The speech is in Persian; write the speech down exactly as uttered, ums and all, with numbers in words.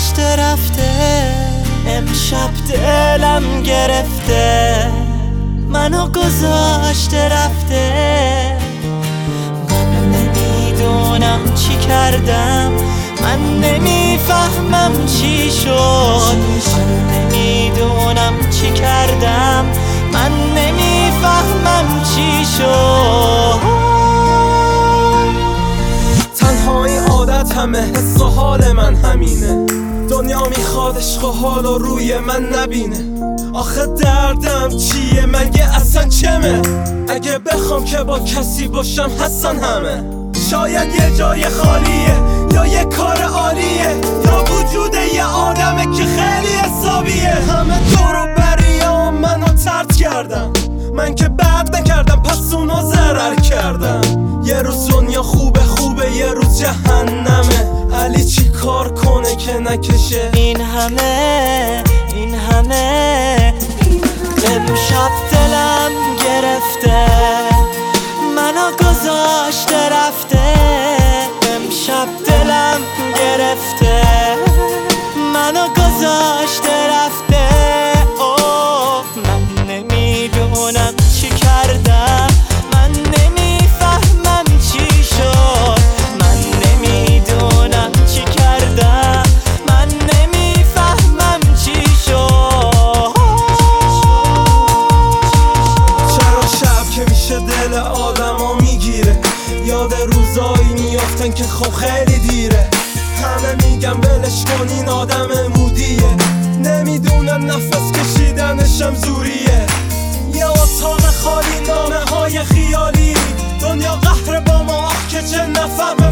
گذاشته رفته، امشب دلم گرفته، منو گذاشته رفته. من نمیدونم چی کردم، من نمیفهمم چی شد، من نمیدونم چی کردم، من نمیفهمم چی شد. تنهایی عادت همه، حس و حال من همینه، دنیا میخواد عشق و حال و روی من نبینه. آخه دردم چیه مگه اصلا چمه؟ اگه بخوام که با کسی باشم هستن همه. شاید یه جای خالیه یا یه کار عالیه، یا وجود یه آدمه که خیلی حسابیه. همه دورو بریام منو طرد کردم، من که بد نکردم پس اونا ضرر کردم. یه روز دنیا خوبه خوبه، یه روز جهنمه. علی چی کار کنه که نکشه این همه این همه؟ امشب دلم گرفته، منو گذاشته رفته. امشب دلم گرفته، منو گذاشته رفته. اوه من نمیدونم چی کردم، من نمیفهمم چی شد، من نمیدونم چی کردم، من نمیفهمم چی شد. چرا شب که میشه دل آدمو میگیره، یاد روزایی میافتن که خب خیلی دیره. همه میگن ولش کن این آدم مودیه، نمیدونن نفس کشیدنشم زوریه. یه اتاق خالی، نامه های خیالی، دنیا قهر با ما، آخ که چه نفهمه